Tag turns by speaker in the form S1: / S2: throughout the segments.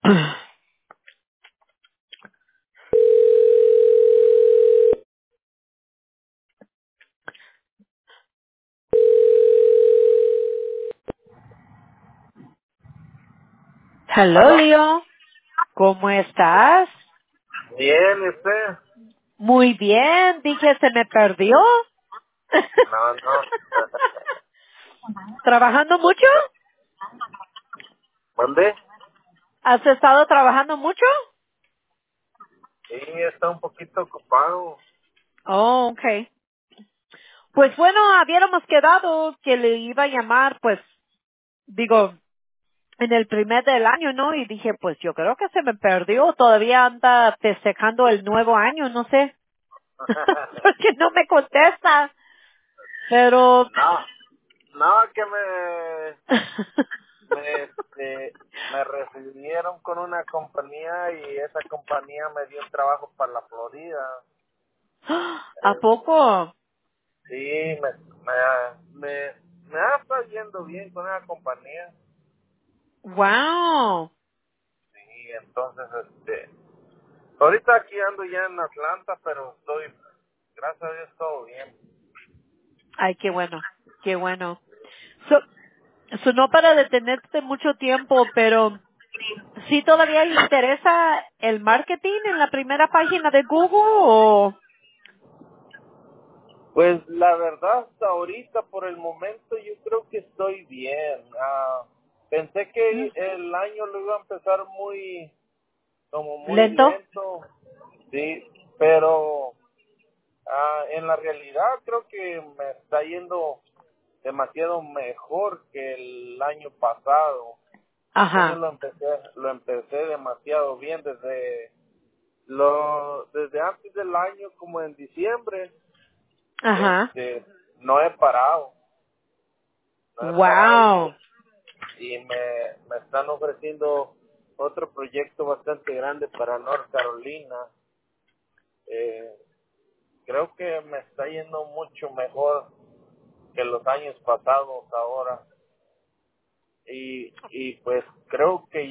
S1: Hello,
S2: ¿Aló?
S1: Leo. ¿Cómo estás?
S2: Bien, ¿y usted?
S1: Muy bien. Dije, ¿se me perdió?
S2: No, no.
S1: ¿Trabajando mucho?
S2: ¿Mandé?
S1: ¿Has estado trabajando mucho?
S2: Sí, está un poquito ocupado.
S1: Oh, okay. Pues bueno, habíamos quedado que le iba a llamar, pues, digo, en el primer del año, ¿no? Y dije, pues yo creo que se me perdió. Todavía anda festejando el nuevo año, no sé. Porque no me contesta. Pero
S2: No, no, que me recibieron con una compañía y esa compañía me dio un trabajo para la Florida.
S1: ¿A
S2: Eh,
S1: poco?
S2: sí, me ha estado yendo bien con esa compañía.
S1: Wow.
S2: Sí, entonces, ahorita aquí ando ya en Atlanta, pero estoy, gracias a Dios, todo bien.
S1: Ay, qué bueno, qué bueno. No para detenerte mucho tiempo, pero ¿sí todavía le interesa el marketing en la primera página de Google o?
S2: Pues la verdad, hasta ahorita, por el momento, yo creo que estoy bien. Pensé
S1: Mm,
S2: que el año lo iba a empezar como muy
S1: ¿Lento?
S2: lento, sí, pero en la realidad creo que me está yendo demasiado mejor que el año pasado. Este año
S1: Ajá,
S2: lo empecé demasiado bien desde antes del año, como en diciembre,
S1: ajá.
S2: este, no he parado. No he parado
S1: Wow.
S2: y me están ofreciendo otro proyecto bastante grande para North Carolina. Eh, Creo que me está yendo mucho mejor que los años pasados ahora y pues creo que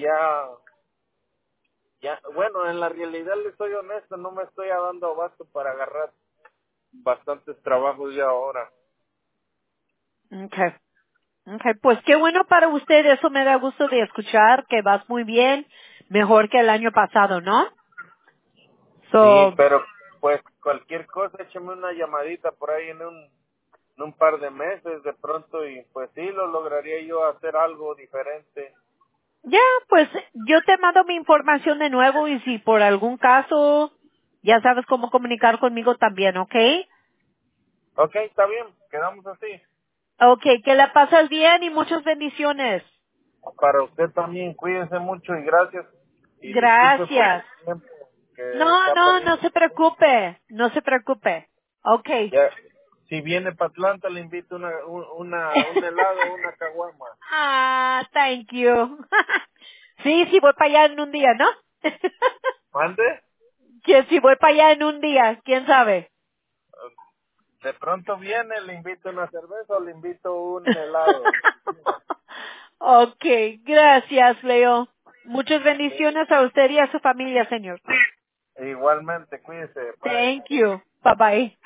S2: ya bueno, en la realidad le soy honesto, no me estoy dando abasto para agarrar bastantes trabajos ya ahora.
S1: Okay. Okay, pues qué bueno para usted, eso me da gusto de escuchar que vas muy bien, mejor que el año pasado, ¿no?
S2: Sí,
S1: So,
S2: pero pues cualquier cosa, échame una llamadita por ahí en un par de meses de pronto y pues sí, lo lograría yo hacer algo diferente.
S1: ya, pues yo te mando mi información de nuevo y si por algún caso ya sabes cómo comunicar conmigo también, ¿ok?
S2: Ok, está bien, quedamos así.
S1: Ok, que la pasas bien y muchas bendiciones.
S2: Para usted también, cuídense mucho y gracias. Y disculpe por
S1: Gracias.
S2: el tiempo que
S1: No,
S2: está
S1: no, no
S2: perdiendo.
S1: se preocupe, no se preocupe. Ok.
S2: Ya, si viene para Atlanta, le invito un helado, una caguama.
S1: Thank you. Sí, sí voy para allá en un día, ¿no?
S2: ¿Mande?
S1: Que si voy para allá en un día, quién sabe.
S2: De pronto viene, le invito una cerveza o le invito un helado.
S1: Okay, gracias, Leo. Muchas bendiciones a usted y a su familia, señor.
S2: Igualmente, cuídese. Bye.
S1: Thank you. Bye bye.